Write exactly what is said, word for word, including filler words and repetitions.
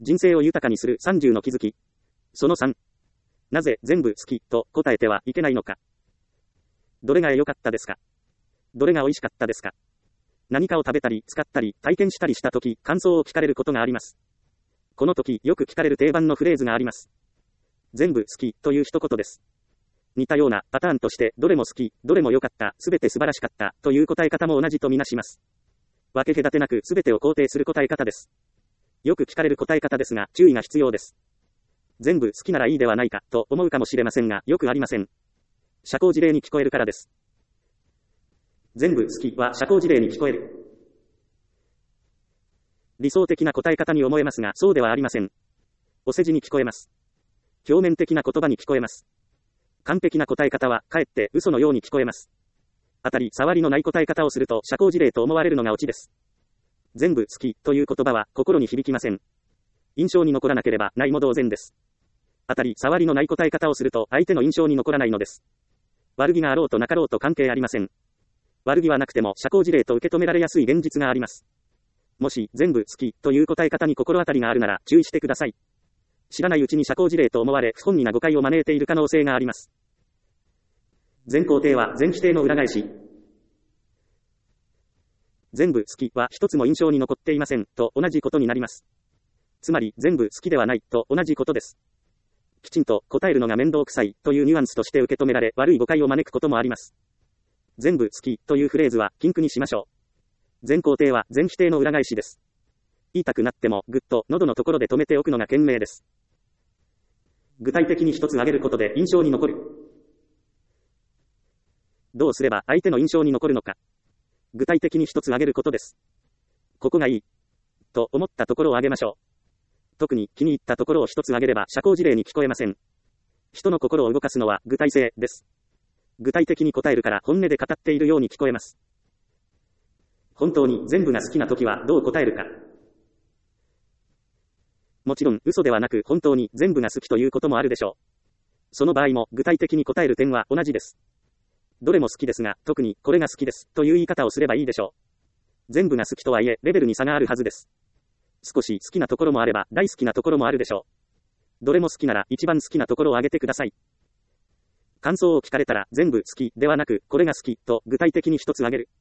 人生を豊かにするさんじゅうの気づき。そのさん。なぜ全部好きと答えてはいけないのか。どれが良かったですか？どれが美味しかったですか？何かを食べたり、使ったり、体験したりしたとき、感想を聞かれることがあります。この時、よく聞かれる定番のフレーズがあります。全部好きという一言です。似たようなパターンとして、どれも好き、どれも良かった、すべて素晴らしかったという答え方も同じとみなします。分け隔てなくすべてを肯定する答え方です。よく聞かれる答え方ですが、注意が必要です。全部好きならいいではないかと思うかもしれませんが、よくありません。社交辞令に聞こえるからです。全部好きは社交辞令に聞こえる。理想的な答え方に思えますが、そうではありません。お世辞に聞こえます。表面的な言葉に聞こえます。完璧な答え方は、かえって嘘のように聞こえます。当たり障りのない答え方をすると、社交辞令と思われるのがオチです。全部好きという言葉は、心に響きません。印象に残らなければ、ないも同然です。当たり障りのない答え方をすると、相手の印象に残らないのです。悪気があろうとなかろうと関係ありません。悪気はなくても社交辞令と受け止められやすい現実があります。もし、全部好きという答え方に心当たりがあるなら、注意してください。知らないうちに社交辞令と思われ、不本意な誤解を招いている可能性があります。全肯定は全否定の裏返し。全部好きは一つも印象に残っていませんと同じことになります。つまり、全部好きではないと同じことです。きちんと答えるのが面倒くさいというニュアンスとして受け止められ、悪い誤解を招くこともあります。全部好きというフレーズは禁句にしましょう。全肯定は全否定の裏返しです。言いたくなってもぐっと喉のところで止めておくのが賢明です。具体的に一つ挙げることで印象に残る。どうすれば相手の印象に残るのか。具体的に一つ挙げることです。ここがいいと思ったところを挙げましょう。特に気に入ったところを一つ挙げれば社交辞令に聞こえません。人の心を動かすのは具体性です。具体的に答えるから本音で語っているように聞こえます。本当に全部が好きな時はどう答えるか。もちろん嘘ではなく本当に全部が好きということもあるでしょう。その場合も具体的に答える点は同じです。どれも好きですが、特にこれが好きですという言い方をすればいいでしょう。全部が好きとはいえ、レベルに差があるはずです。少し好きなところもあれば大好きなところもあるでしょう。どれも好きなら一番好きなところを挙げてください。感想を聞かれたら全部好きではなく、これが好きと具体的に一つ挙げる。